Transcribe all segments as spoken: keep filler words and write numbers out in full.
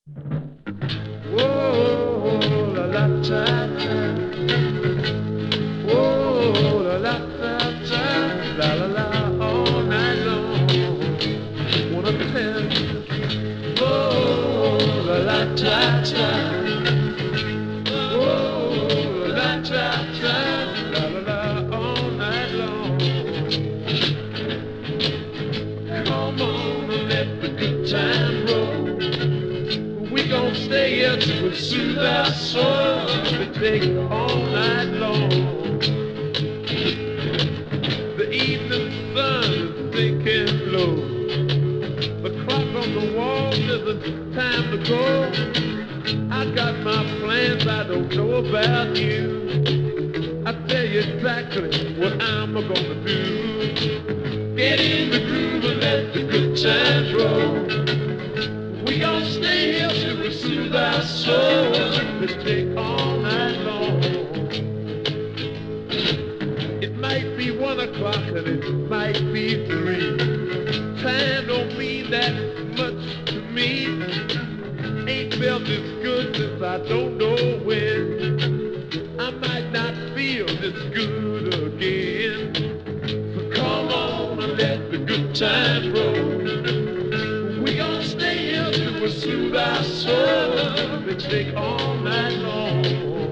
Whoa, la la la la. Whoa, la la la la. La la la, all night long. Wanna tell you. Whoa, la la la la. Whoa, la la la. La la la, all night long. Come on and let the good time roll. We gon' stay here to soothe our souls. We take all night long. The evening sun is sinking low. The clock on the wall says it's time to go. I got my plans, I don't know about you. I tell you exactly what I'm gonna do. Get in the groove and let the good times roll. We gon' stay here till we soothe our souls. We take all night long. It might be one o'clock and it might be three. Time don't mean that much to me. Ain't felt this good since I don't know when. I might not feel this good again. So come on and let the good times roll. We gon' stay here till we soothe our souls. We take all night long.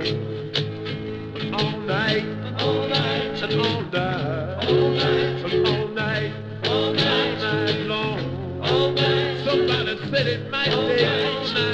All night, all night, and all night, all night, and all night, all night, all night long. All night. Somebody said it might take all night.